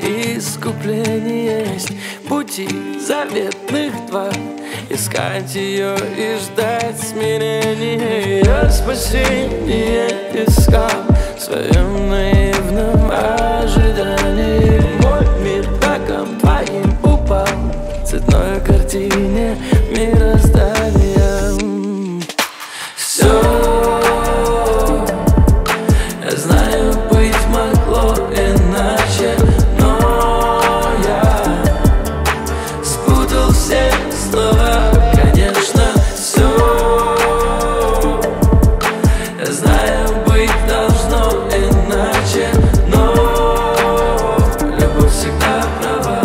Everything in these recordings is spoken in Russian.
искупление есть. Пути заветных два: искать ее и ждать смирения. Я спасение искал в своем наивном ожидании. Мой мир раком твоим упал в цветной картине мироздания. Все, я знаю, быть могло иначе, но я спутал все слова. Конечно, все, я знаю, быть должно иначе, но любовь всегда права.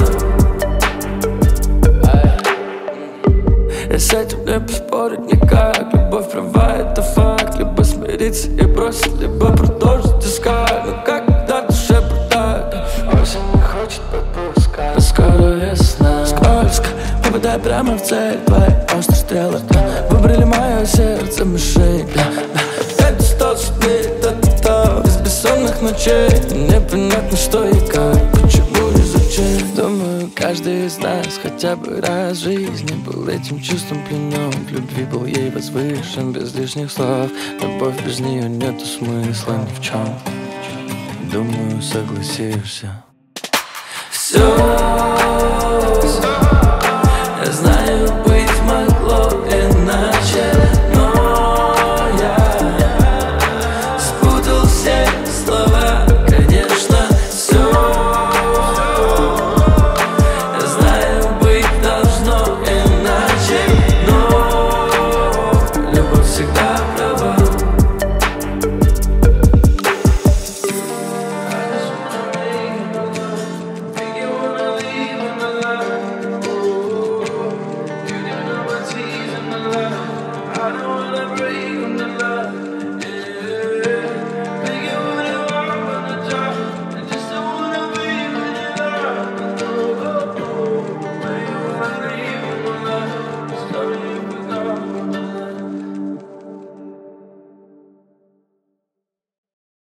Я с этим не поспорить никак. Любовь права, это факт. Либо смириться и бросить, либо продолжить искать. Но когда душе продать, осень не хочет подпускать. Скоро весна, скользко, попадай прямо в цель. Твои острые стрелы выбрали мое сердце мишень. Опять остался дней, из бессонных ночей. Непонятно, что и как, почему и зачем. Думаю, каждый из нас хотя бы раз в жизни был этим чувством пленен. В любви был ей возвышен без лишних слов. Любовь без нее нету смысла ни в чем. Думаю, согласишься. Все.